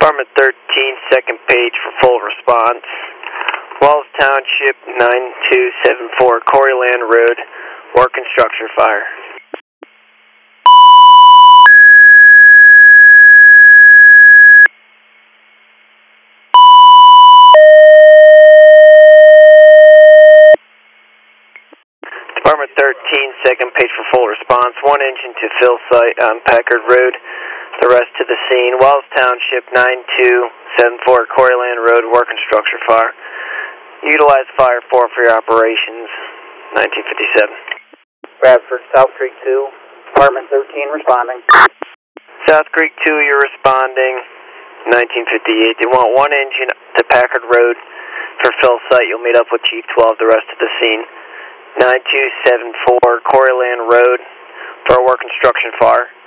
Department 13, second page for full response. Wells Township, 9274 Coreyland Road, work and structure fire. Department 13, second page for full response. One engine to fill site on Packard Road. The rest to the scene. Wells Township, 9274 Coreyland Road, work and structure fire. Utilize Fire 4 for your operations. 1957. Bradford, South Creek 2, Department 13 responding. South Creek 2, you're responding. 1958. They want one engine to Packard Road for fill site. You'll meet up with Chief 12, the rest of the scene. 9274 Coreyland Road for a work construction fire.